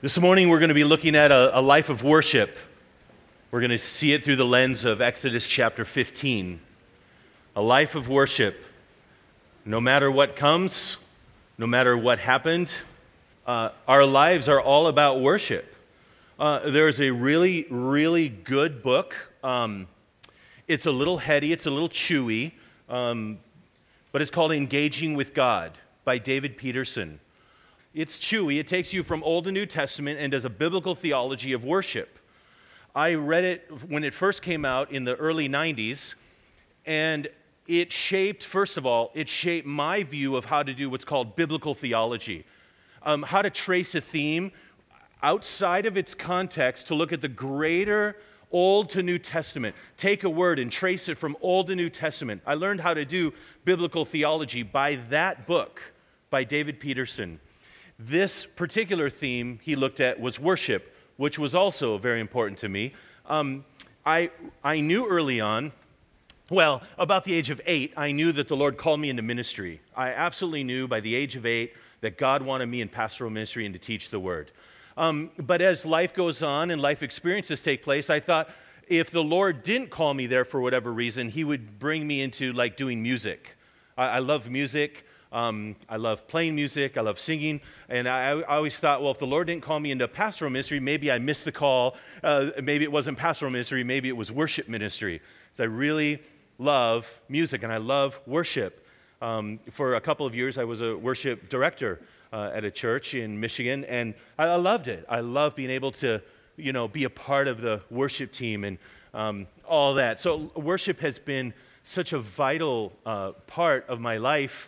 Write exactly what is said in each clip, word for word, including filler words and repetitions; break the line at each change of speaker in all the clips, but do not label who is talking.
This morning we're going to be looking at a, a life of worship. We're going to see it through the lens of Exodus chapter fifteen. A life of worship. No matter what comes, no matter what happened, uh, our lives are all about worship. Uh, there's a really, really good book. Um, it's a little heady, it's a little chewy, um, but it's called Engaging with God by David Peterson. It's chewy. It takes you from Old and New Testament and does a biblical theology of worship. I read it when it first came out in the early nineties, and it shaped, first of all, it shaped my view of how to do what's called biblical theology, um, how to trace a theme outside of its context to look at the greater Old to New Testament. Take a word and trace it from Old to New Testament. I learned how to do biblical theology by that book by David Peterson. This particular theme he looked at was worship, which was also very important to me. Um, I, I knew early on, well, about the age of eight, I knew that the Lord called me into ministry. I absolutely knew by the age of eight that God wanted me in pastoral ministry and to teach the Word. Um, but as life goes on and life experiences take place, I thought if the Lord didn't call me there for whatever reason, He would bring me into like doing music. I, I love music. Um, I love playing music, I love singing, and I, I always thought, well, if the Lord didn't call me into pastoral ministry, maybe I missed the call, uh, maybe it wasn't pastoral ministry, maybe it was worship ministry. So I really love music, and I love worship. Um, for a couple of years, I was a worship director uh, at a church in Michigan, and I, I loved it. I love being able to, you know, be a part of the worship team and um, all that. So worship has been such a vital uh, part of my life.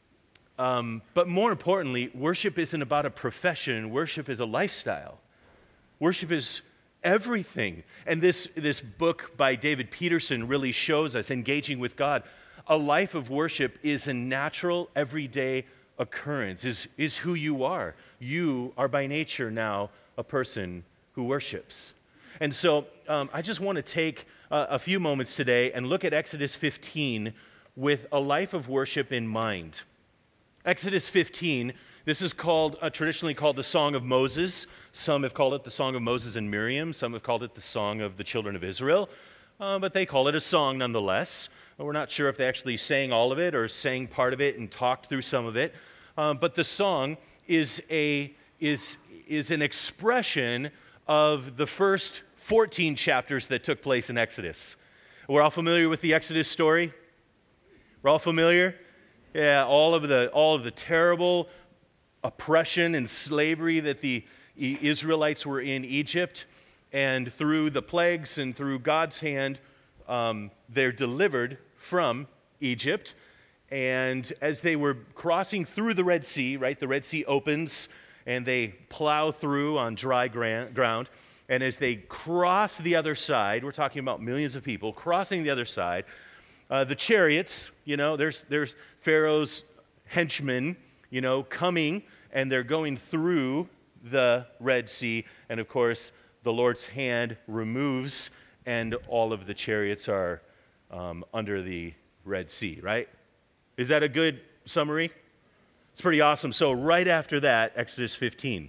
Um, but more importantly, worship isn't about a profession. Worship is a lifestyle. Worship is everything. And this, this book by David Peterson really shows us, Engaging with God, a life of worship is a natural, everyday occurrence, is, is who you are. You are by nature now a person who worships. And so um, I just want to take uh, a few moments today and look at Exodus fifteen with a life of worship in mind. Exodus fifteen, this is called, uh, traditionally called the Song of Moses. Some have called it the Song of Moses and Miriam. Some have called it the Song of the Children of Israel. Uh, but they call it a song nonetheless. We're not sure if they actually sang all of it or sang part of it and talked through some of it. Um, but the song is, a, is, is an expression of the first fourteen chapters that took place in Exodus. We're all familiar with the Exodus story? We're all familiar? Yeah, all of the all of the terrible oppression and slavery that the Israelites were in Egypt, and through the plagues and through God's hand, um, they're delivered from Egypt. And as they were crossing through the Red Sea, right, the Red Sea opens, and they plow through on dry ground. And as they cross the other side, we're talking about millions of people crossing the other side. Uh, the chariots, you know, there's there's Pharaoh's henchmen, you know, coming, and they're going through the Red Sea, and of course, the Lord's hand removes, and all of the chariots are um, under the Red Sea, right? Is that a good summary? It's pretty awesome. So right after that, Exodus fifteen.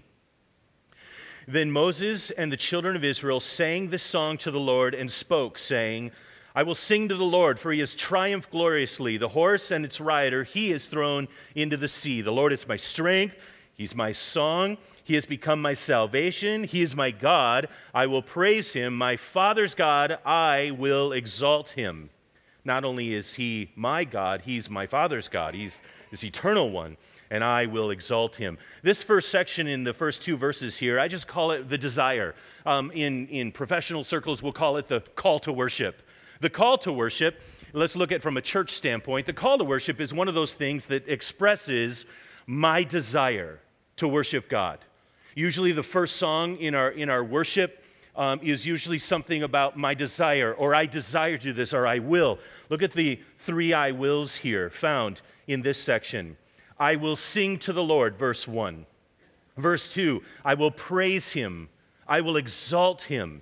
Then Moses and the children of Israel sang this song to the Lord and spoke, saying, I will sing to the Lord, for He has triumphed gloriously. The horse and its rider He has thrown into the sea. The Lord is my strength. He's my song. He has become my salvation. He is my God. I will praise Him. My Father's God, I will exalt Him. Not only is He my God, He's my Father's God. He's this eternal one, and I will exalt Him. This first section in the first two verses here, I just call it the desire. Um, in, in professional circles, we'll call it the call to worship. The call to worship, let's look at from a church standpoint, the call to worship is one of those things that expresses my desire to worship God. Usually the first song in our in our worship um, is usually something about my desire, or I desire to do this, or I will. Look at the three I wills here found in this section. I will sing to the Lord, verse one. Verse two, I will praise Him. I will exalt Him.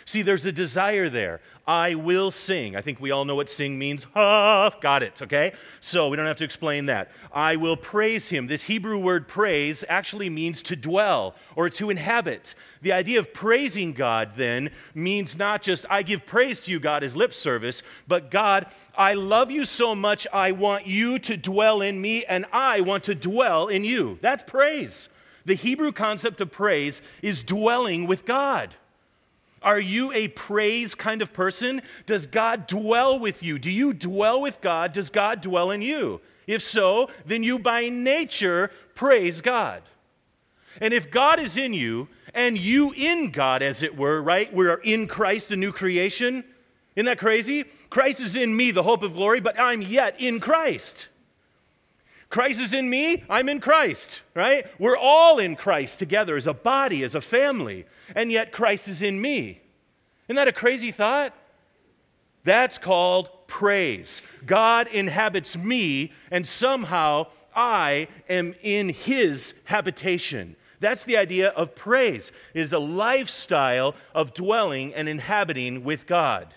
See, there's a desire there. I will sing. I think we all know what sing means. Ah, got it, okay? So we don't have to explain that. I will praise him. This Hebrew word praise actually means to dwell or to inhabit. The idea of praising God then means not just I give praise to you, God, as lip service, but God, I love you so much, I want you to dwell in me, and I want to dwell in you. That's praise. The Hebrew concept of praise is dwelling with God. Are you a praise kind of person? Does God dwell with you? Do you dwell with God? Does God dwell in you? If so, then you by nature praise God. And if God is in you, and you in God, as it were, right? We are in Christ, a new creation. Isn't that crazy? Christ is in me, the hope of glory, but I'm yet in Christ. Christ is in me, I'm in Christ, right? We're all in Christ together as a body, as a family, and yet Christ is in me. Isn't that a crazy thought? That's called praise. God inhabits me, and somehow I am in his habitation. That's the idea of praise. It is a lifestyle of dwelling and inhabiting with God.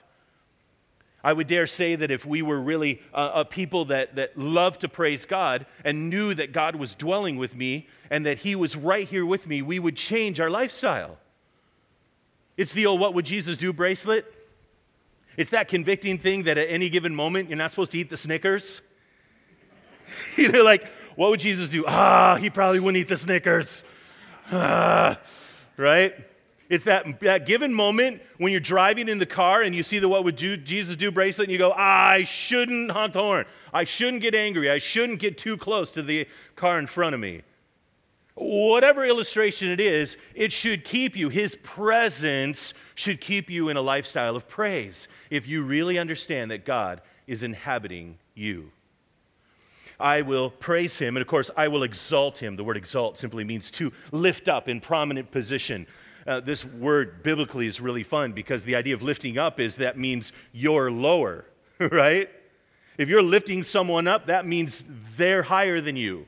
I would dare say that if we were really uh, a people that, that loved to praise God and knew that God was dwelling with me and that he was right here with me, we would change our lifestyle. It's the old what would Jesus do bracelet. It's that convicting thing that at any given moment you're not supposed to eat the Snickers. You know, like, what would Jesus do? Ah, he probably wouldn't eat the Snickers. Ah, right? It's that, that given moment when you're driving in the car and you see the what would Jesus do bracelet and you go, I shouldn't honk the horn. I shouldn't get angry. I shouldn't get too close to the car in front of me. Whatever illustration it is, it should keep you. His presence should keep you in a lifestyle of praise if you really understand that God is inhabiting you. I will praise him, and of course, I will exalt him. The word exalt simply means to lift up in prominent position. Uh, this word biblically is really fun because the idea of lifting up is that means you're lower, right? If you're lifting someone up, that means they're higher than you.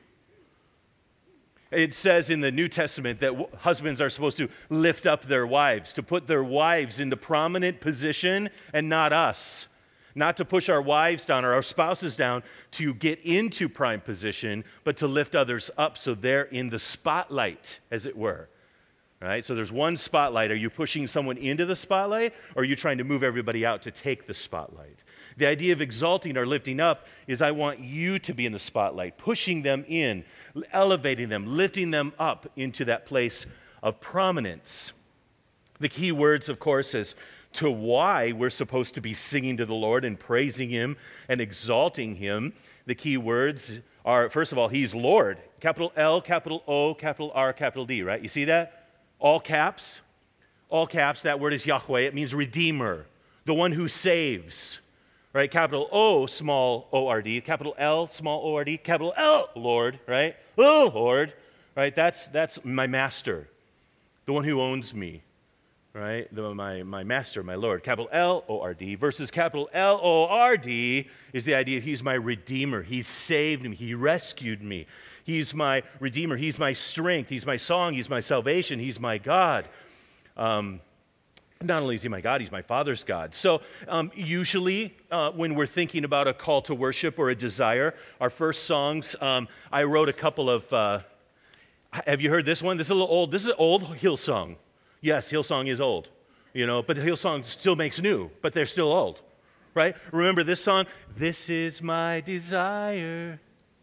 It says in the New Testament that w- husbands are supposed to lift up their wives, to put their wives into prominent position and not us. Not to push our wives down or our spouses down to get into prime position, but to lift others up so they're in the spotlight, as it were. Right? So there's one spotlight. Are you pushing someone into the spotlight, or are you trying to move everybody out to take the spotlight? The idea of exalting or lifting up is I want you to be in the spotlight, pushing them in, elevating them, lifting them up into that place of prominence. The key words, of course, as to why we're supposed to be singing to the Lord and praising him and exalting him, the key words are, first of all, he's Lord. Capital L, capital O, capital R, capital D, right? You see that? All caps, all caps, that word is Yahweh. It means Redeemer, the one who saves, right? Capital O, small O R D, capital L, small O R D, capital L, Lord, right? Oh, Lord, right? That's that's my master, the one who owns me, right? The, my, my master, my Lord. Capital L O R D versus capital L O R D is the idea of he's my Redeemer. He saved me. He rescued me. He's my Redeemer. He's my strength. He's my song. He's my salvation. He's my God. Um, not only is he my God, he's my Father's God. So um, usually uh, when we're thinking about a call to worship or a desire, our first songs, um, I wrote a couple of, uh, have you heard this one? This is a little old. This is an old Hillsong. Yes, Hillsong is old, you know, but Hillsong still makes new, but they're still old, right? Remember this song? This is my desire,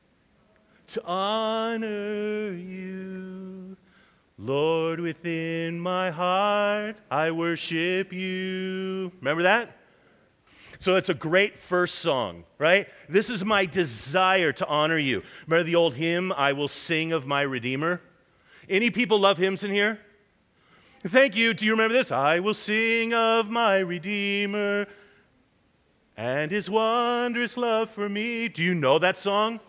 to honor you. Lord, within my heart, I worship you. Remember that? So it's a great first song, right? This is my desire to honor you. Remember the old hymn, I will sing of my Redeemer? Any people love hymns in here? Thank you. Do you remember this? I will sing of my Redeemer and his wondrous love for me. Do you know that song?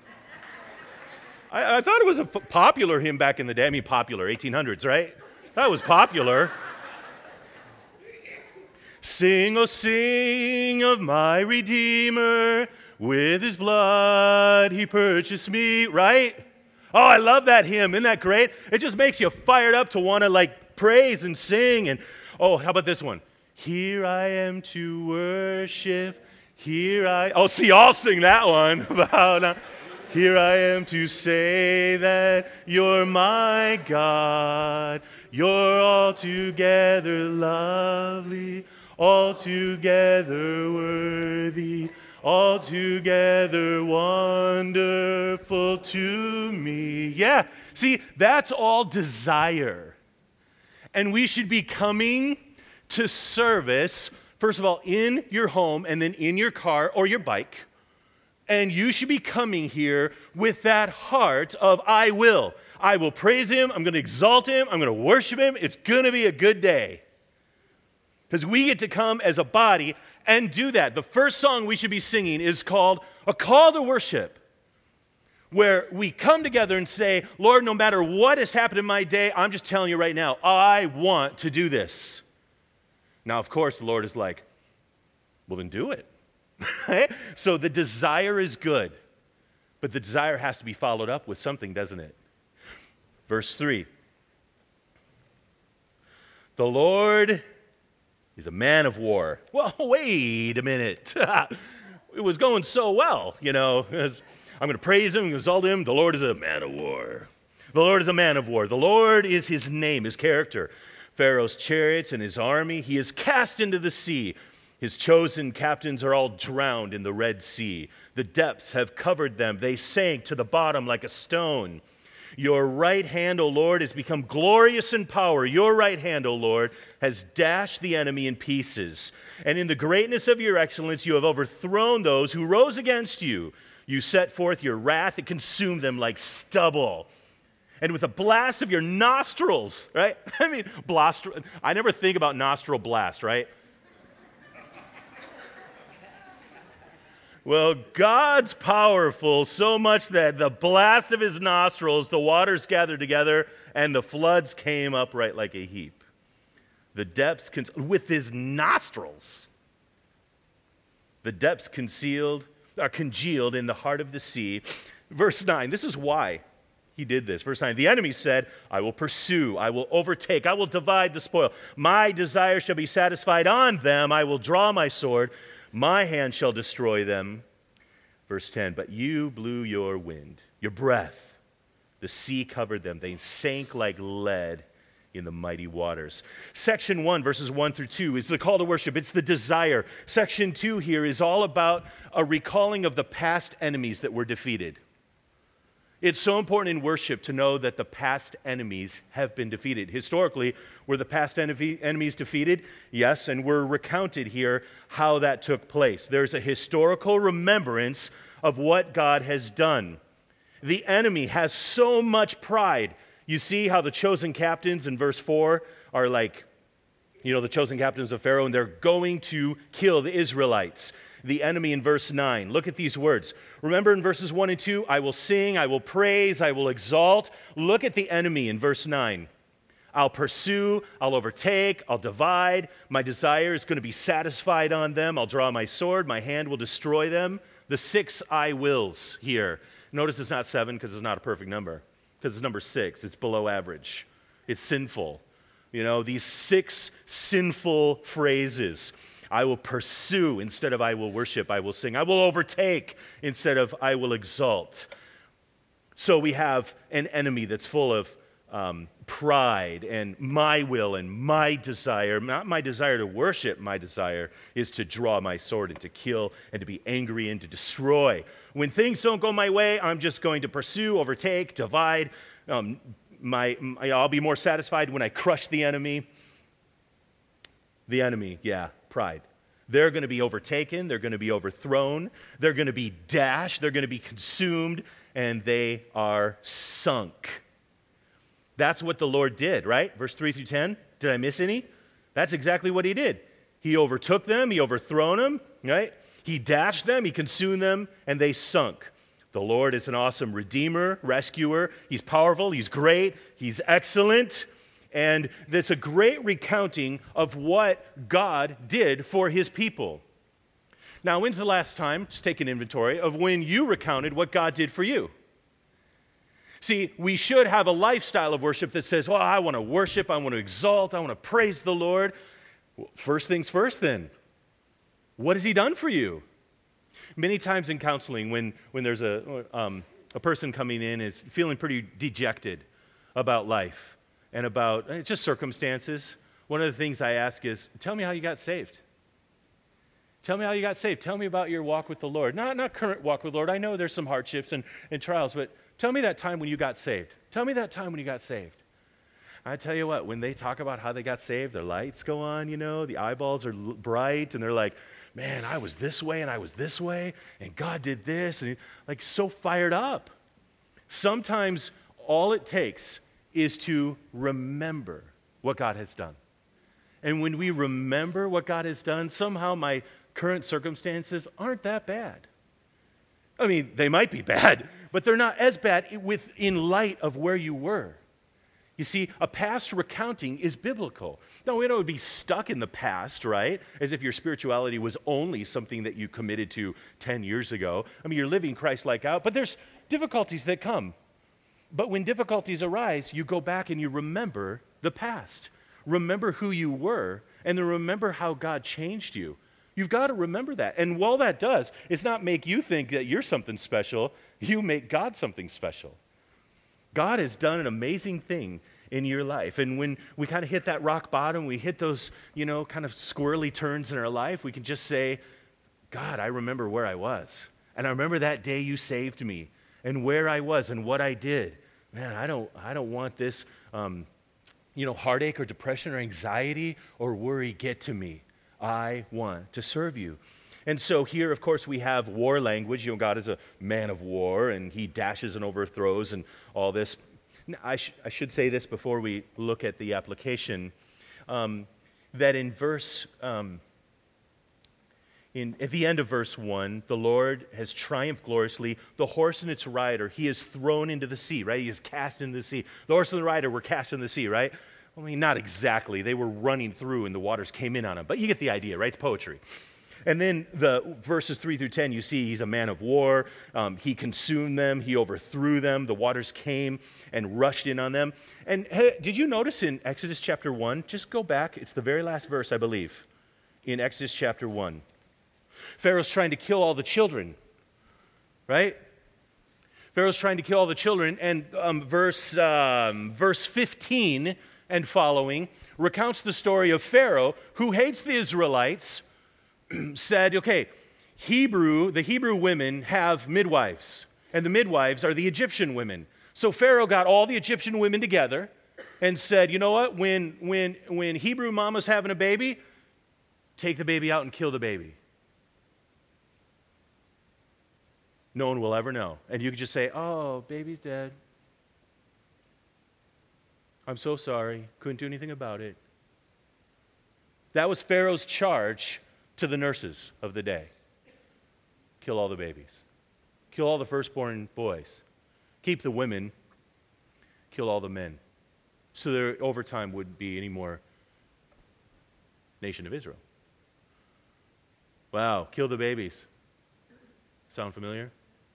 I, I thought it was a f- popular hymn back in the day. I mean, popular, eighteen hundreds, right? That was popular. Sing, oh, sing of my Redeemer. With his blood he purchased me, right? Oh, I love that hymn. Isn't that great? It just makes you fired up to want to, like, praise and sing. And Oh, how about this one? Here I am to worship. Here I, oh, see, I'll sing that one. Bow down. Here I am to say that you're my God. You're altogether lovely, altogether worthy, altogether wonderful to me. Yeah, see, that's all desire. And we should be coming to service, first of all, in your home and then in your car or your bike. And you should be coming here with that heart of, I will. I will praise him. I'm going to exalt him. I'm going to worship him. It's going to be a good day. Because we get to come as a body and do that. The first song we should be singing is called A Call to Worship, where we come together and say, Lord, no matter what has happened in my day, I'm just telling you right now, I want to do this. Now, of course, the Lord is like, well, then do it. So the desire is good, but the desire has to be followed up with something, doesn't it? Verse three. The Lord is a man of war. Well, wait a minute. It was going so well, you know. I'm going to praise him, exalt him. The Lord is a man of war. The Lord is a man of war. The Lord is his name, his character. Pharaoh's chariots and his army, he is cast into the sea. His chosen captains are all drowned in the Red Sea. The depths have covered them. They sank to the bottom like a stone. Your right hand, O Lord, has become glorious in power. Your right hand, O Lord, has dashed the enemy in pieces. And in the greatness of your excellence, you have overthrown those who rose against you. You set forth your wrath and consumed them like stubble. And with a blast of your nostrils, right? I mean, blast. I never think about nostril blast, right? Well, God's powerful so much that the blast of his nostrils, the waters gathered together, and the floods came up right like a heap. The depths, con- with his nostrils, the depths concealed, are congealed in the heart of the sea. Verse nine, this is why he did this. Verse nine, the enemy said, I will pursue, I will overtake, I will divide the spoil. My desire shall be satisfied on them. I will draw my sword. My hand shall destroy them. Verse ten, but you blew your wind, your breath. The sea covered them. They sank like lead in the mighty waters. Section one, verses one through two, is the call to worship. It's the desire. Section two here is all about a recalling of the past enemies that were defeated. It's so important in worship to know that the past enemies have been defeated. Historically, were the past enemy, enemies defeated? Yes, and we're recounted here how that took place. There's a historical remembrance of what God has done. The enemy has so much pride. You see how the chosen captains in verse four are like, you know, the chosen captains of Pharaoh, and they're going to kill the Israelites. The enemy in verse nine. Look at these words. Remember in verses one and two, I will sing, I will praise, I will exalt. Look at the enemy in verse nine. I'll pursue, I'll overtake, I'll divide. My desire is going to be satisfied on them. I'll draw my sword, my hand will destroy them. The six I wills here. Notice it's not seven because it's not a perfect number. Because it's number six. It's below average. It's sinful. You know, these six sinful phrases. I will pursue instead of I will worship, I will sing. I will overtake instead of I will exalt. So we have an enemy that's full of um, pride and my will and my desire. Not my desire to worship, my desire is to draw my sword and to kill and to be angry and to destroy. When things don't go my way, I'm just going to pursue, overtake, divide. Um, my, my, I'll be more satisfied when I crush the enemy. The enemy, yeah. Pride. They're going to be overtaken, they're going to be overthrown, they're going to be dashed, they're going to be consumed, and they are sunk. That's what the Lord did, right? Verse three through ten. Did I miss any? That's exactly what he did. He overtook them, he overthrown them, right? He dashed them, he consumed them, and they sunk. The Lord is an awesome redeemer, rescuer. He's powerful, he's great, he's excellent. And that's a great recounting of what God did for his people. Now, when's the last time, just take an inventory, of when you recounted what God did for you? See, we should have a lifestyle of worship that says, well, I want to worship, I want to exalt, I want to praise the Lord. Well, first things first then, what has he done for you? Many times in counseling, when, when there's a, um, a person coming in is feeling pretty dejected about life and about uh, just circumstances, one of the things I ask is, tell me how you got saved. Tell me how you got saved. Tell me about your walk with the Lord. Not, not current walk with the Lord. I know there's some hardships and, and trials, but tell me that time when you got saved. Tell me that time when you got saved. I tell you what, when they talk about how they got saved, their lights go on, you know, the eyeballs are l- bright, and they're like, man, I was this way, and I was this way, and God did this, and like so fired up. Sometimes all it takes is to remember what God has done. And when we remember what God has done, somehow my current circumstances aren't that bad. I mean, they might be bad, but they're not as bad with, in light of where you were. You see, a past recounting is biblical. Now, we don't be stuck in the past, right? As if your spirituality was only something that you committed to ten years ago. I mean, you're living Christ-like out, but there's difficulties that come. But when difficulties arise, you go back and you remember the past. Remember who you were, and then remember how God changed you. You've got to remember that. And all that does is not make you think that you're something special. You make God something special. God has done an amazing thing in your life. And when we kind of hit that rock bottom, we hit those, you know, kind of squirrely turns in our life, we can just say, God, I remember where I was. And I remember that day you saved me and where I was and what I did. Man, I don't, I don't want this, um, you know, heartache or depression or anxiety or worry get to me. I want to serve you. And so here, of course, we have war language. You know, God is a man of war, and he dashes and overthrows and all this. I, sh- I should say this before we look at the application, um, that in verse, um, in, at the end of verse one, the Lord has triumphed gloriously. The horse and its rider, he is thrown into the sea, right? He is cast into the sea. The horse and the rider were cast into the sea, right? I mean, not exactly. They were running through and the waters came in on them. But you get the idea, right? It's poetry. And then the verses three through ten, you see he's a man of war. Um, he consumed them. He overthrew them. The waters came and rushed in on them. And hey, did you notice in Exodus chapter one, just go back. It's the very last verse, I believe, in Exodus chapter one. Pharaoh's trying to kill all the children, right? Pharaoh's trying to kill all the children. And um, verse, um, verse fifteen and following recounts the story of Pharaoh, who hates the Israelites, said, okay, Hebrew, the Hebrew women have midwives, and the midwives are the Egyptian women. So Pharaoh got all the Egyptian women together and said, you know what, when, when, when Hebrew mama's having a baby, take the baby out and kill the baby. No one will ever know. And you could just say, oh, baby's dead. I'm so sorry. Couldn't do anything about it. That was Pharaoh's charge to the nurses of the day. Kill all the babies. Kill all the firstborn boys. Keep the women. Kill all the men. So there over time wouldn't be any more nation of Israel. Wow, kill the babies. Sound familiar?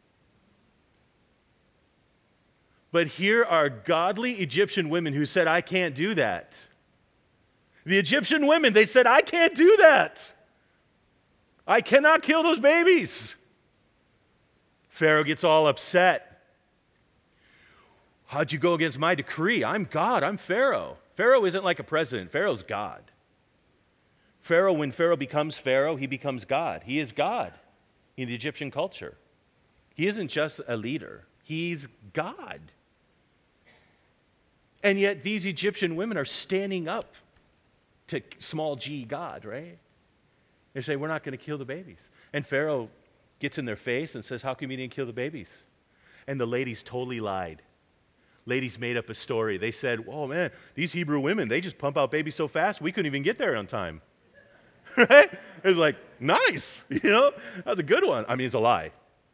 But here are godly Egyptian women who said, I can't do that. The Egyptian women, they said, I can't do that. I cannot kill those babies. Pharaoh gets all upset. How'd you go against my decree? I'm God. I'm Pharaoh. Pharaoh isn't like a president. Pharaoh's God. Pharaoh, when Pharaoh becomes Pharaoh, he becomes God. He is God in the Egyptian culture. He isn't just a leader. He's God. And yet these Egyptian women are standing up to small g God, right? They say, we're not going to kill the babies. And Pharaoh gets in their face and says, how come you didn't kill the babies? And the ladies totally lied. Ladies made up a story. They said, oh man, these Hebrew women, they just pump out babies so fast, we couldn't even get there on time. Right? It was like, nice, you know? That's a good one. I mean, it's a lie.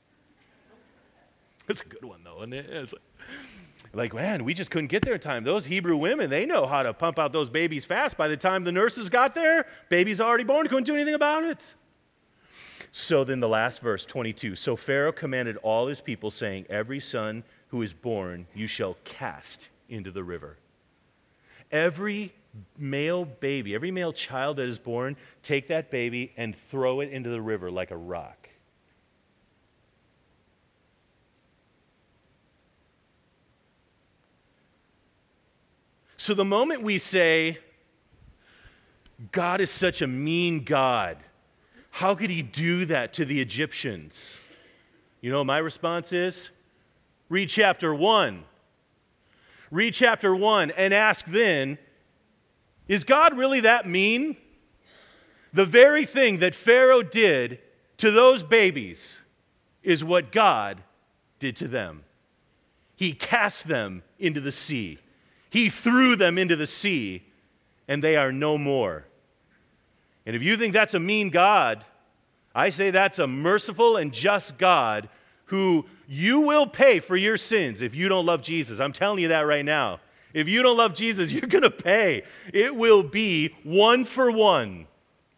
It's a good one, though, isn't it? It's like, like, man, we just couldn't get there in time. Those Hebrew women, they know how to pump out those babies fast. By the time the nurses got there, baby's already born, couldn't do anything about it. So then the last verse, twenty-two. So Pharaoh commanded all his people, saying, every son who is born, you shall cast into the river. Every male baby, every male child that is born, take that baby and throw it into the river like a rock. So the moment we say, God is such a mean God, how could he do that to the Egyptians? You know what my response is? Read chapter one. Read chapter one and ask then, is God really that mean? The very thing that Pharaoh did to those babies is what God did to them. He cast them into the sea. He threw them into the sea, and they are no more. And if you think that's a mean God, I say that's a merciful and just God who you will pay for your sins if you don't love Jesus. I'm telling you that right now. If you don't love Jesus, you're going to pay. It will be one for one.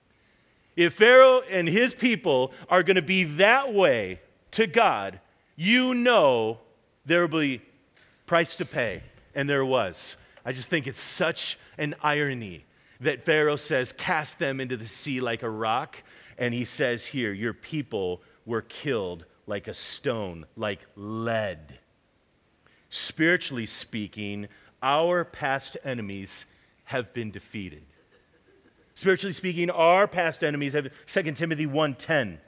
If Pharaoh and his people are going to be that way to God, you know there will be price to pay. And there was. I just think it's such an irony that Pharaoh says, cast them into the sea like a rock. And he says here, your people were killed like a stone, like lead. Spiritually speaking, our past enemies have been defeated. Spiritually speaking, our past enemies have, Second Timothy one ten.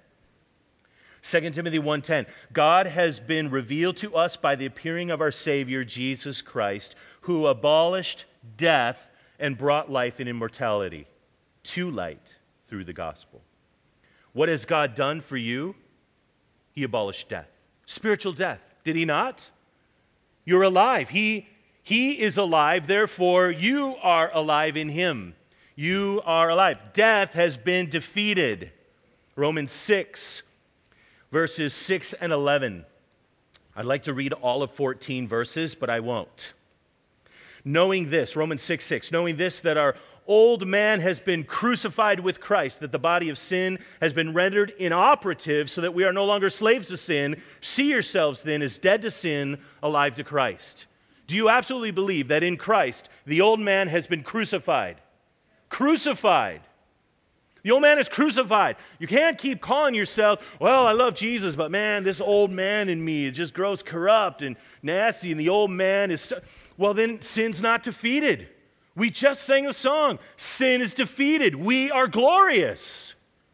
Second Timothy one ten, God has been revealed to us by the appearing of our Savior, Jesus Christ, who abolished death and brought life and immortality to light through the gospel. What has God done for you? He abolished death. Spiritual death. Did he not? You're alive. He, he is alive, therefore you are alive in him. You are alive. Death has been defeated. Romans six, verses six and eleven. I'd like to read all of fourteen verses, but I won't. Knowing this, Romans six six, knowing this, that our old man has been crucified with Christ, that the body of sin has been rendered inoperative so that we are no longer slaves to sin, see yourselves then as dead to sin, alive to Christ. Do you absolutely believe that in Christ, the old man has been crucified? Crucified. The old man is crucified. You can't keep calling yourself, well, I love Jesus, but man, this old man in me, it just grows corrupt and nasty, and the old man is... St-. Well, then sin's not defeated. We just sang a song. Sin is defeated. We are glorious.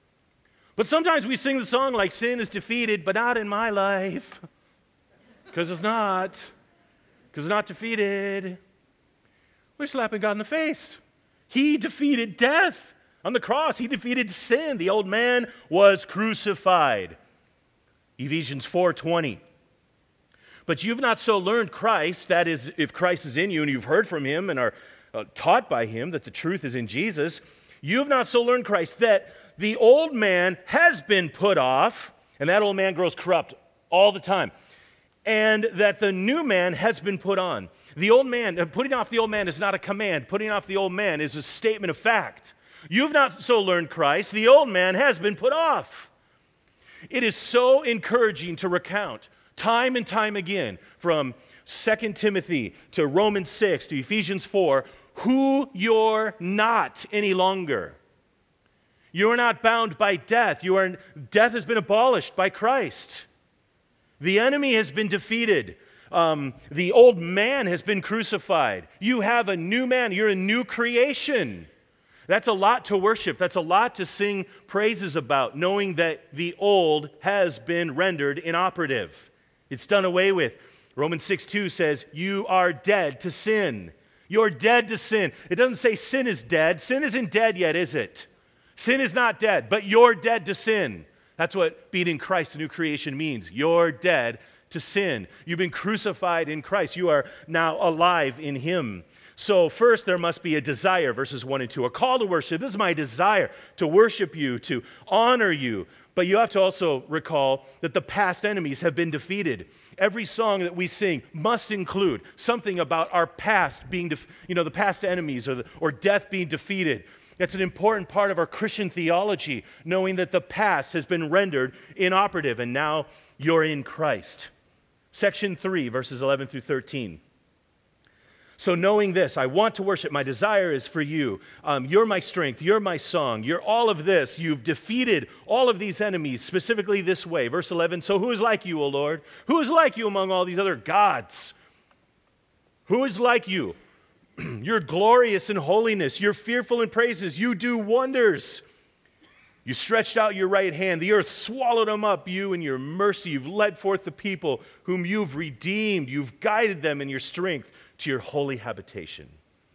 But sometimes we sing the song like sin is defeated, but not in my life. Because it's not. Because it's not defeated. We're slapping God in the face. He defeated death. On the cross, he defeated sin. The old man was crucified. Ephesians four twenty. But you've not so learned Christ, that is, if Christ is in you and you've heard from him and are uh, taught by him that the truth is in Jesus, you have not so learned Christ that the old man has been put off, and that old man grows corrupt all the time, and that the new man has been put on. The old man, uh, putting off the old man is not a command. Putting off the old man is a statement of fact. You've not so learned Christ. The old man has been put off. It is so encouraging to recount time and time again from Second Timothy to Romans six to Ephesians four, who you're not any longer. You're not bound by death. You are, death has been abolished by Christ. The enemy has been defeated. Um, the old man has been crucified. You have a new man. You're a new creation. That's a lot to worship. That's a lot to sing praises about, knowing that the old has been rendered inoperative. It's done away with. Romans six two says, you are dead to sin. You're dead to sin. It doesn't say sin is dead. Sin isn't dead yet, is it? Sin is not dead, but you're dead to sin. That's what being in Christ, the new creation, means. You're dead to sin. You've been crucified in Christ. You are now alive in him. So first there must be a desire, verses one and two, a call to worship. This is my desire, to worship you, to honor you. But you have to also recall that the past enemies have been defeated. Every song that we sing must include something about our past being, def- you know, the past enemies or, the, or death being defeated. That's an important part of our Christian theology, knowing that the past has been rendered inoperative and now you're in Christ. Section three, verses eleven through thirteen. So knowing this, I want to worship. My desire is for you. Um, you're my strength. You're my song. You're all of this. You've defeated all of these enemies, specifically this way. Verse eleven, so who is like you, O Lord? Who is like you among all these other gods? Who is like you? You're glorious in holiness. You're fearful in praises. You do wonders. You stretched out your right hand. The earth swallowed them up. You in your mercy, you've led forth the people whom you've redeemed. You've guided them in your strength to your holy habitation.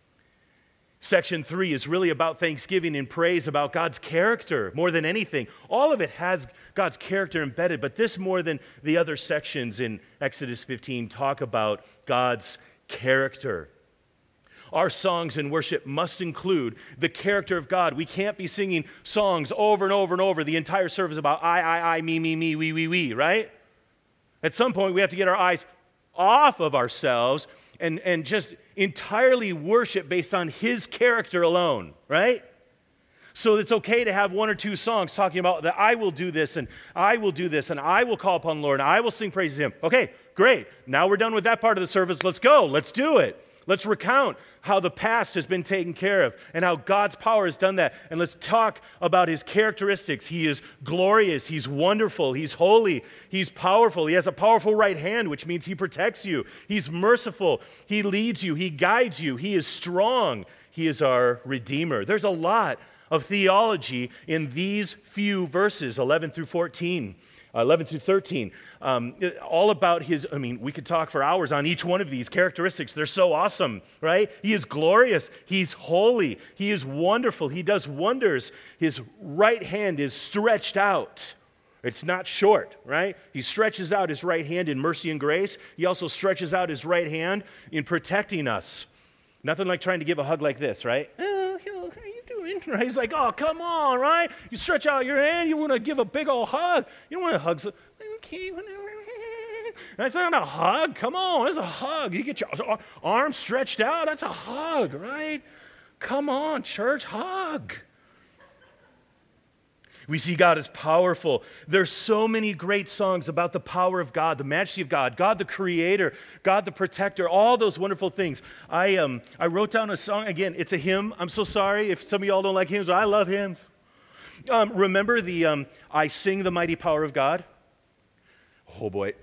Section three is really about thanksgiving and praise, about God's character more than anything. All of it has God's character embedded, but this more than the other sections in Exodus fifteen talk about God's character. Our songs and worship must include the character of God. We can't be singing songs over and over and over the entire service about I, I, I, me, me, me, we, we, we, right? At some point, we have to get our eyes off of ourselves and, and just entirely worship based on His character alone, right? So it's okay to have one or two songs talking about that I will do this and I will do this and I will call upon the Lord and I will sing praise to Him. Okay, great. Now we're done with that part of the service. Let's go. Let's do it. Let's recount how the past has been taken care of and how God's power has done that. And let's talk about His characteristics. He is glorious. He's wonderful. He's holy. He's powerful. He has a powerful right hand, which means He protects you. He's merciful. He leads you. He guides you. He is strong. He is our Redeemer. There's a lot of theology in these few verses, eleven through fourteen. eleven through thirteen, um, all about His, I mean, we could talk for hours on each one of these characteristics. They're so awesome, right? He is glorious. He's holy. He is wonderful. He does wonders. His right hand is stretched out. It's not short, right? He stretches out His right hand in mercy and grace. He also stretches out His right hand in protecting us. Nothing like trying to give a hug like this, right? Oh, how are you doing? Right? He's like, oh, come on, right? You stretch out your hand, you want to give a big old hug. You don't want to hug. So, okay, whatever. That's not a hug. Come on, it's a hug. You get your arms stretched out. That's a hug, right? Come on, church, hug. We see God as powerful. There's so many great songs about the power of God, the majesty of God, God the creator, God the protector, all those wonderful things. I um I wrote down a song. Again, it's a hymn. I'm so sorry if some of y'all don't like hymns, but I love hymns. Um, remember the um, I Sing the Mighty Power of God? Oh boy.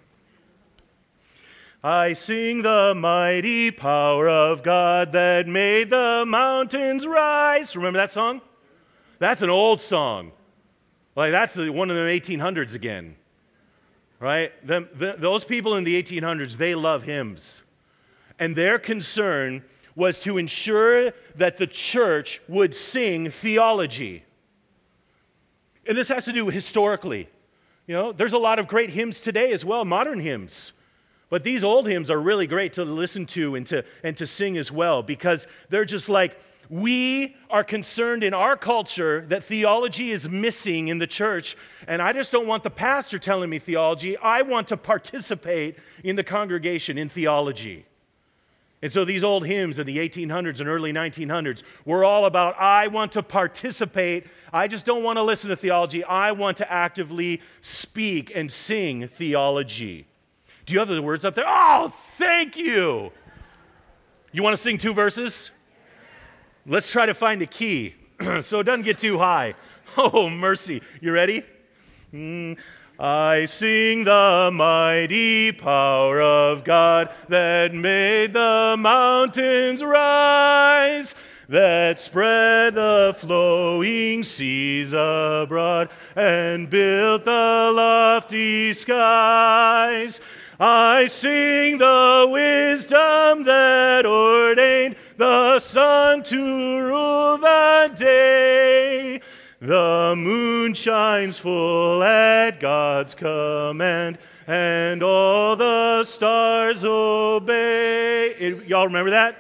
I sing the mighty power of God that made the mountains rise. Remember that song? That's an old song. Like, that's the, one of the eighteen hundreds again, right? The, the, those people in the eighteen hundreds, they love hymns. And their concern was to ensure that the church would sing theology. And this has to do historically. You know, there's a lot of great hymns today as well, modern hymns. But these old hymns are really great to listen to and to, and to sing as well, because they're just like, we are concerned in our culture that theology is missing in the church, and I just don't want the pastor telling me theology. I want to participate in the congregation in theology. And so these old hymns in the eighteen hundreds and early nineteen hundreds were all about, I want to participate. I just don't want to listen to theology. I want to actively speak and sing theology. Do you have the words up there? Oh, thank you. You want to sing two verses? Let's try to find a key so it doesn't get too high. Oh, mercy. You ready? Mm. I sing the mighty power of God that made the mountains rise, that spread the flowing seas abroad and built the lofty skies. I sing the wisdom that ordained the sun to rule the day. The moon shines full at God's command, and all the stars obey. It, y'all remember that?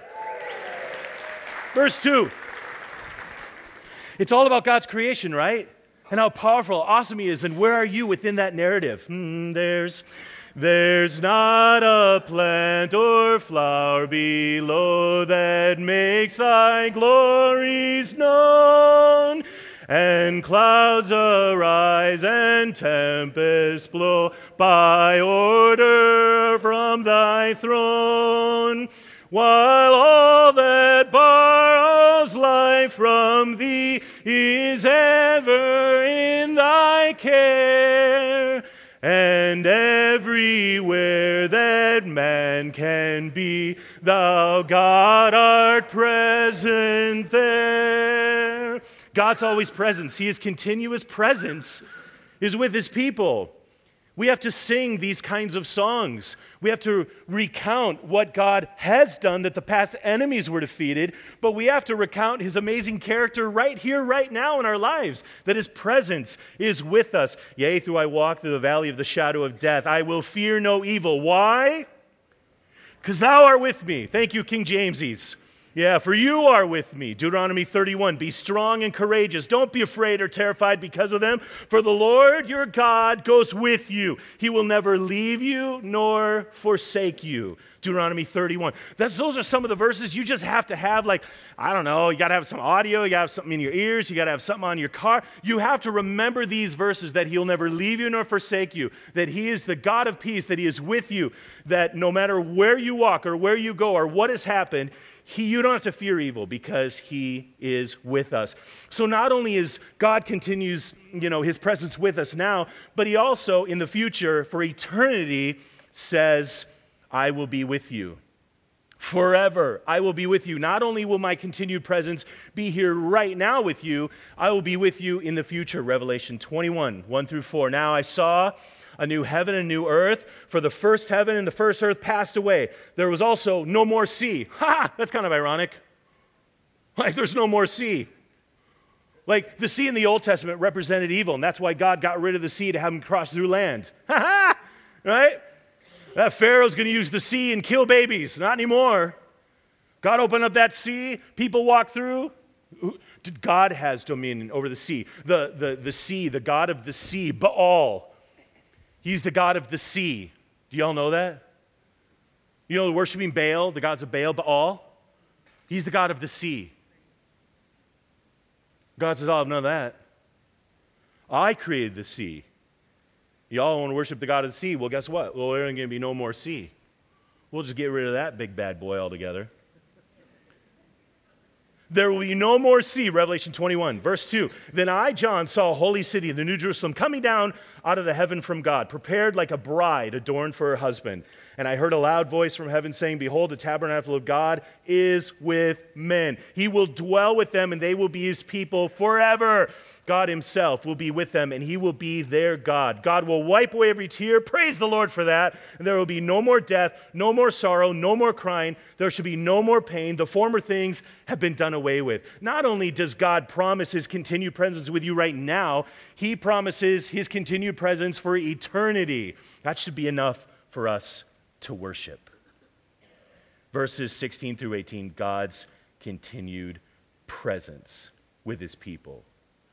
Verse two. It's all about God's creation, right? And how powerful, awesome He is, and where are you within that narrative? Hmm, there's... There's not a plant or flower below that makes thy glories known, and clouds arise and tempests blow by order from thy throne, while all that borrows life from thee is ever in thy care, and everywhere that man can be, thou, God, art present there. God's always present. See, his continuous presence is with his people. We have to sing these kinds of songs. We have to recount what God has done, that the past enemies were defeated, but we have to recount his amazing character right here, right now in our lives, that his presence is with us. Yea, though I walk through the valley of the shadow of death, I will fear no evil. Why? Because thou art with me. Thank you, King Jamesies. Yeah, for you are with me. Deuteronomy thirty-one, be strong and courageous. Don't be afraid or terrified because of them, for the Lord your God goes with you. He will never leave you nor forsake you. Deuteronomy thirty-one. That's, those are some of the verses you just have to have, like, I don't know, you got to have some audio, you got to have something in your ears, you got to have something on your car. You have to remember these verses, that he'll never leave you nor forsake you, that he is the God of peace, that he is with you, that no matter where you walk or where you go or what has happened, He, you don't have to fear evil because he is with us. So not only is God continues, you know, his presence with us now, but he also in the future for eternity says, I will be with you. Forever, I will be with you. Not only will my continued presence be here right now with you, I will be with you in the future. Revelation twenty-one, one through four. Now I saw a new heaven and a new earth, for the first heaven and the first earth passed away. There was also no more sea. Ha! That's kind of ironic. Like there's no more sea. Like the sea in the Old Testament represented evil, and that's why God got rid of the sea to have him cross through land. Ha ha! Right? That Pharaoh's going to use the sea and kill babies. Not anymore. God opened up that sea. People walk through. God has dominion over the sea. The, the, the sea, the God of the sea, Baal. He's the God of the sea. Do y'all know that? You know, worshiping Baal, the gods of Baal, Baal? He's the God of the sea. God says, I'll have none of that. I created the sea. Y'all want to worship the God of the sea? Well, guess what? Well, there ain't going to be no more sea. We'll just get rid of that big bad boy altogether. There will be no more sea, Revelation twenty-one, verse two. Then I, John, saw a holy city, the New Jerusalem, coming down out of the heaven from God, prepared like a bride adorned for her husband. And I heard a loud voice from heaven saying, behold, the tabernacle of God is with men. He will dwell with them, and they will be his people forever. God himself will be with them, and he will be their God. God will wipe away every tear. Praise the Lord for that. And there will be no more death, no more sorrow, no more crying. There should be no more pain. The former things have been done away with. Not only does God promise his continued presence with you right now, he promises his continued presence for eternity. That should be enough for us to worship. Verses sixteen through eighteen, God's continued presence with his people.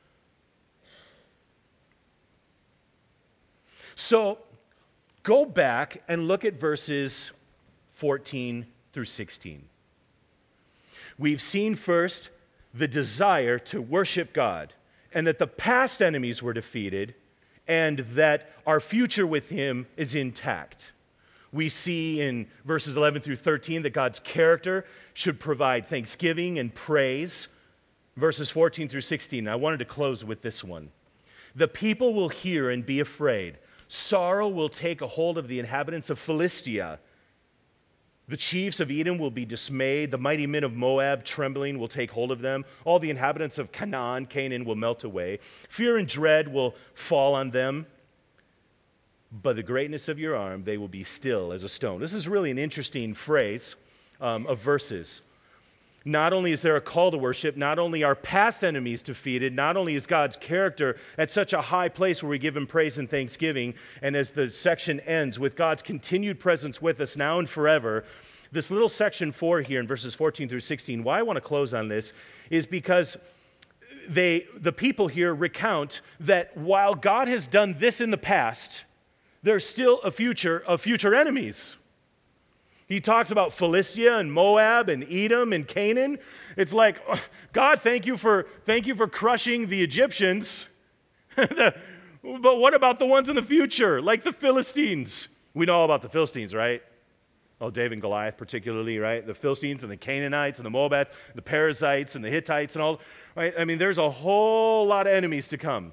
So go back and look at verses fourteen through sixteen. We've seen first the desire to worship God, and that the past enemies were defeated, and that our future with him is intact. We see in verses eleven through thirteen that God's character should provide thanksgiving and praise. Verses fourteen through sixteen, I wanted to close with this one. The people will hear and be afraid. Sorrow will take a hold of the inhabitants of Philistia. The chiefs of Edom will be dismayed. The mighty men of Moab, trembling, will take hold of them. All the inhabitants of Canaan, Canaan, will melt away. Fear and dread will fall on them. But the greatness of your arm, they will be still as a stone. This is really an interesting phrase um, of verses. Not only is there a call to worship, not only are past enemies defeated, not only is God's character at such a high place where we give him praise and thanksgiving, and as the section ends with God's continued presence with us now and forever, this little section four here in verses fourteen through sixteen, why I want to close on this is because they, the people here recount that while God has done this in the past, there's still a future of future enemies. He talks about Philistia and Moab and Edom and Canaan. It's like, oh, God, thank you for thank you for crushing the Egyptians. the, but what about the ones in the future, like the Philistines? We know all about the Philistines, right? Oh, David and Goliath particularly, right? The Philistines and the Canaanites and the Moabites, the Perizzites and the Hittites and all, right? I mean, there's a whole lot of enemies to come.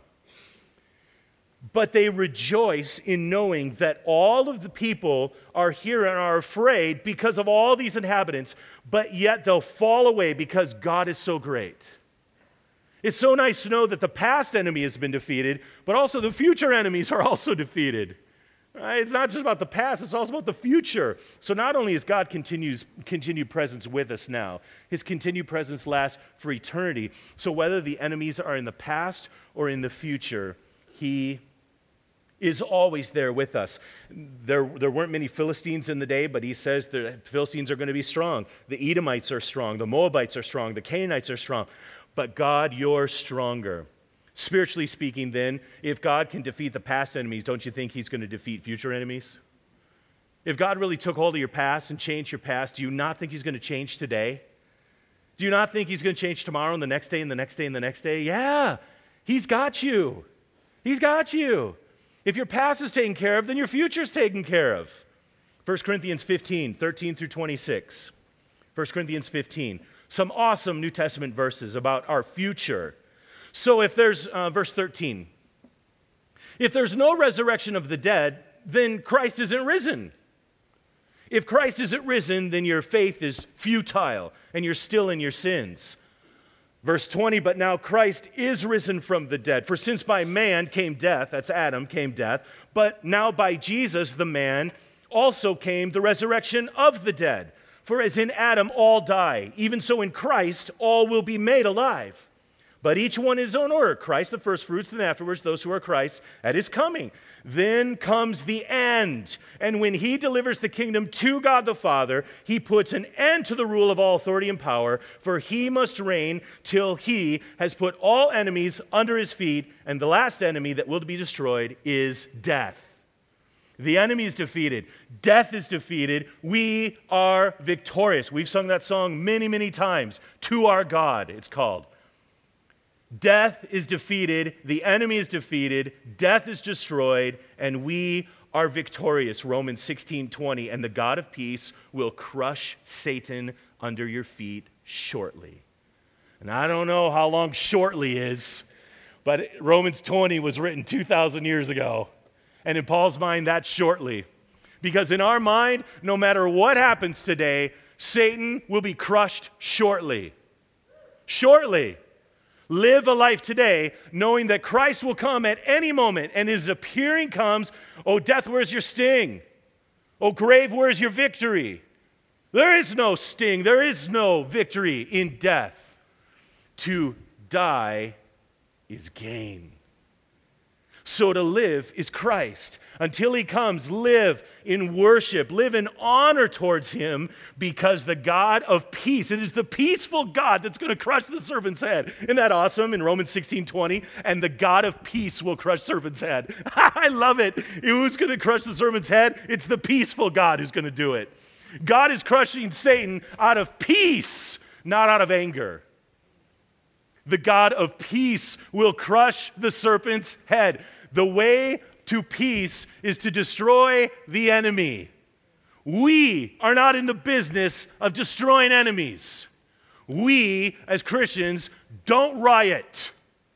But they rejoice in knowing that all of the people are here and are afraid because of all these inhabitants, but yet they'll fall away because God is so great. It's so nice to know that the past enemy has been defeated, but also the future enemies are also defeated. Right? It's not just about the past, it's also about the future. So not only is God continues continued presence with us now, his continued presence lasts for eternity. So whether the enemies are in the past or in the future, he is always there with us. There, there weren't many Philistines in the day, but he says the Philistines are going to be strong. The Edomites are strong. The Moabites are strong. The Canaanites are strong. But God, you're stronger. Spiritually speaking, then, if God can defeat the past enemies, don't you think he's going to defeat future enemies? If God really took hold of your past and changed your past, do you not think he's going to change today? Do you not think he's going to change tomorrow and the next day and the next day and the next day? Yeah, he's got you. He's got you. If your past is taken care of, then your future is taken care of. First Corinthians fifteen, thirteen through twenty-six. First Corinthians fifteen. Some awesome New Testament verses about our future. So if there's, uh, verse thirteen, if there's no resurrection of the dead, then Christ isn't risen. If Christ isn't risen, then your faith is futile and you're still in your sins. Verse twenty, but now Christ is risen from the dead. For since by man came death, that's Adam, came death, but now by Jesus, the man, also came the resurrection of the dead. For as in Adam all die, even so in Christ all will be made alive. But each one in his own order, Christ the first fruits, and afterwards those who are Christ at his coming. Then comes the end. And when he delivers the kingdom to God the Father, he puts an end to the rule of all authority and power, for he must reign till he has put all enemies under his feet, and the last enemy that will be destroyed is death. The enemy is defeated. Death is defeated. We are victorious. We've sung that song many, many times. To our God, it's called. Death is defeated, the enemy is defeated, death is destroyed, and we are victorious. Romans sixteen twenty, and the God of peace will crush Satan under your feet shortly. And I don't know how long shortly is, but Romans twenty was written two thousand years ago. And in Paul's mind, that's shortly. Because in our mind, no matter what happens today, Satan will be crushed shortly. Shortly. Live a life today knowing that Christ will come at any moment, and his appearing comes. Oh, death, where's your sting? Oh, grave, where's your victory? There is no sting. There is no victory in death. To die is gain. So to live is Christ. Until he comes, live in worship, live in honor towards him, because the God of peace, it is the peaceful God that's going to crush the serpent's head. Isn't that awesome in Romans sixteen twenty? And the God of peace will crush serpent's head. I love it. Who's going to crush the serpent's head? It's the peaceful God who's going to do it. God is crushing Satan out of peace, not out of anger. The God of peace will crush the serpent's head. The way to peace is to destroy the enemy. We are not in the business of destroying enemies. We, as Christians, don't riot.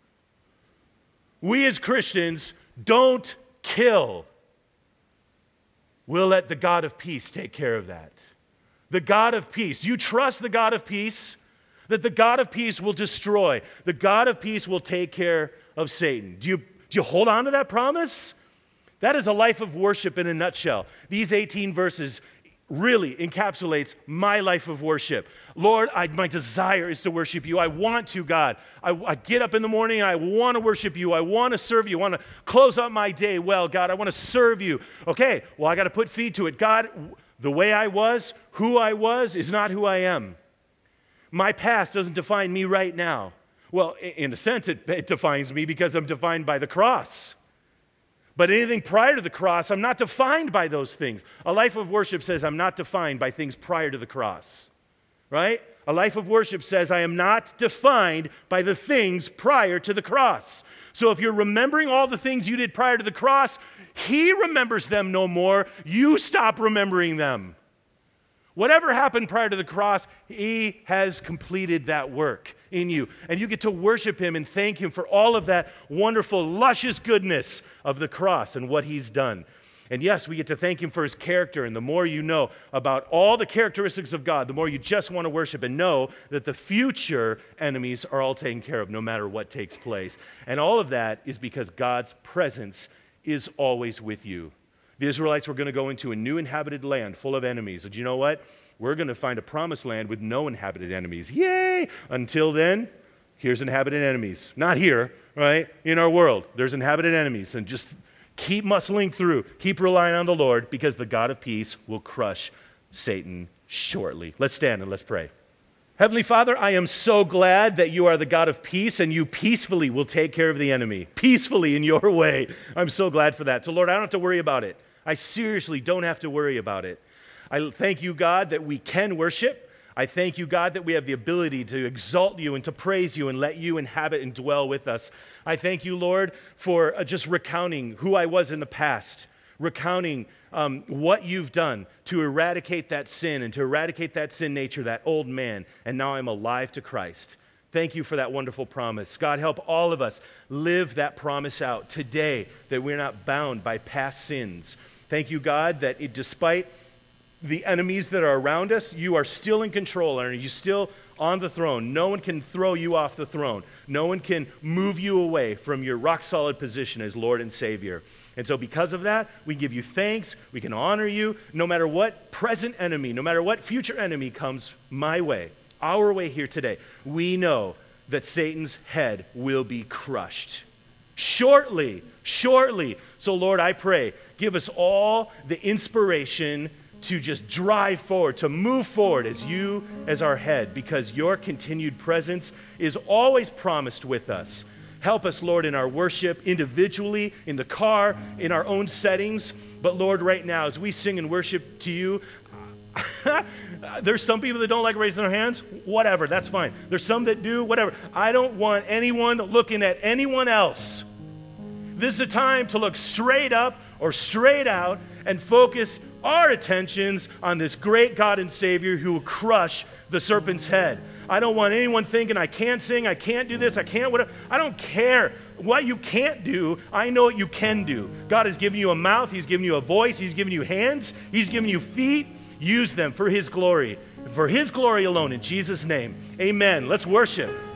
We, as Christians, don't kill. We'll let the God of peace take care of that. The God of peace. Do you trust the God of peace? That the God of peace will destroy. The God of peace will take care of Satan. Do you, do you hold on to that promise? That is a life of worship in a nutshell. These eighteen verses really encapsulates my life of worship. Lord, I, my desire is to worship you. I want to, God. I, I get up in the morning and I want to worship you. I want to serve you. I want to close out my day well, God. I want to serve you. Okay, well, I got to put feet to it. God, the way I was, who I was, is not who I am. My past doesn't define me right now. Well, in a sense, it, it defines me because I'm defined by the cross. But anything prior to the cross, I'm not defined by those things. A life of worship says I'm not defined by things prior to the cross, right? A life of worship says I am not defined by the things prior to the cross. So if you're remembering all the things you did prior to the cross, he remembers them no more. You stop remembering them. Whatever happened prior to the cross, he has completed that work in you. And you get to worship him and thank him for all of that wonderful, luscious goodness of the cross and what he's done. And yes, we get to thank him for his character. And the more you know about all the characteristics of God, the more you just want to worship and know that the future enemies are all taken care of no matter what takes place. And all of that is because God's presence is always with you. The Israelites were going to go into a new inhabited land full of enemies. And you know what? We're going to find a promised land with no inhabited enemies. Yay! Until then, here's inhabited enemies. Not here, right? In our world, there's inhabited enemies. And just keep muscling through. Keep relying on the Lord because the God of peace will crush Satan shortly. Let's stand and let's pray. Heavenly Father, I am so glad that you are the God of peace and you peacefully will take care of the enemy. Peacefully in your way. I'm so glad for that. So Lord, I don't have to worry about it. I seriously don't have to worry about it. I thank you, God, that we can worship. I thank you, God, that we have the ability to exalt you and to praise you and let you inhabit and dwell with us. I thank you, Lord, for uh, just recounting who I was in the past, recounting um, what you've done to eradicate that sin and to eradicate that sin nature, that old man, and now I'm alive to Christ. Thank you for that wonderful promise. God, help all of us live that promise out today, that we're not bound by past sins. Thank you, God, that it, despite the enemies that are around us, you are still in control and you're still on the throne. No one can throw you off the throne. No one can move you away from your rock-solid position as Lord and Savior. And so because of that, we give you thanks. We can honor you no matter what present enemy, no matter what future enemy comes my way, our way here today. We know that Satan's head will be crushed shortly, shortly. So Lord, I pray, give us all the inspiration to just drive forward, to move forward as you as our head, because your continued presence is always promised with us. Help us, Lord, in our worship, individually, in the car, in our own settings. But Lord, right now, as we sing and worship to you, there's some people that don't like raising their hands. Whatever, that's fine. There's some that do, whatever. I don't want anyone looking at anyone else. This is a time to look straight up or straight out and focus our attentions on this great God and Savior who will crush the serpent's head. I don't want anyone thinking I can't sing, I can't do this, I can't whatever. I don't care what you can't do. I know what you can do. God has given you a mouth, he's given you a voice, he's given you hands, he's given you feet. Use them for his glory, for his glory alone in Jesus' name. Amen. Let's worship.